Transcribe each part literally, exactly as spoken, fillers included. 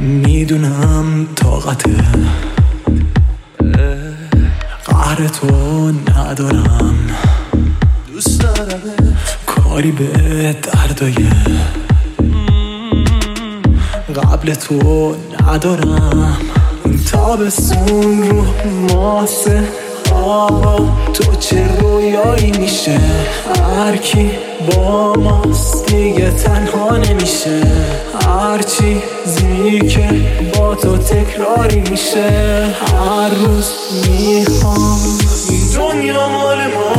میدونم طاقت قهر تو ندارم، دوست دارم کاری به دردای قبل تو ندارم. این تابستون رو ماسه آقا تو چه رویایی میشه، هر کی با ماست دیگه تنها نمیشه، هر چیزی که با تو تکراری میشه. هر روز میخوام این دنیا مال ما،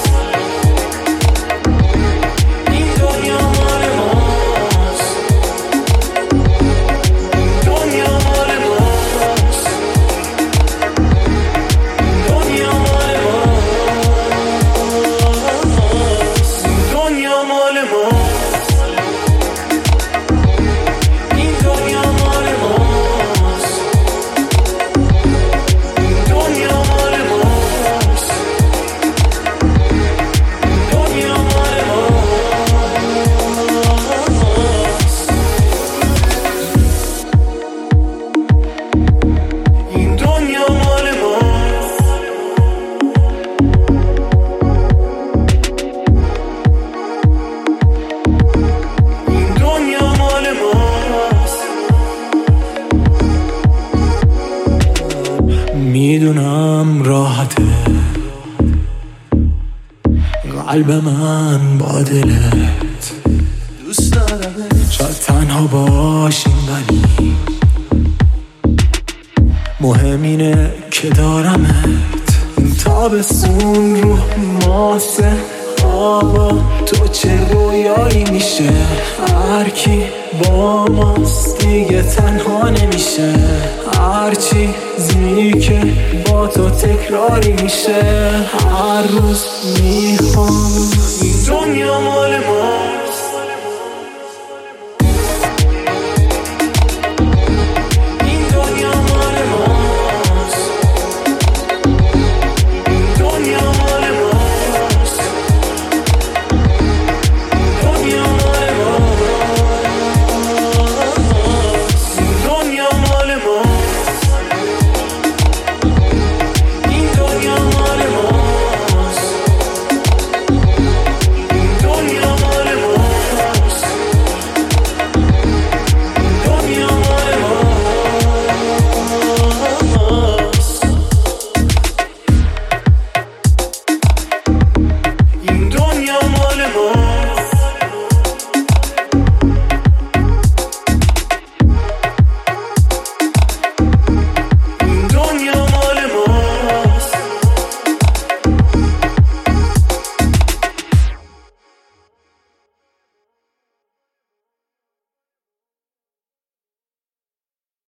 این دنیا مال ماست، این دنیا مال ماست، دنیا مال ماست، دنیا مال ماست، این دنیا مال ماست، دنیا مال ماست، دنیا مال ماست، این دنیا مال ماست، این دنیا مال ماست. میدونم راحته قلب من با دلت، دوست دارم شاید تنها باشیم ولی مهم اینه که دارمت. این تابستون رو ماسه آقا تو چه رویایی میشه، هر کی با ماست دیگه تنها نمیشه، هر چیزی که با تو تکراری میشه. هر روز میخوام این دنیا مال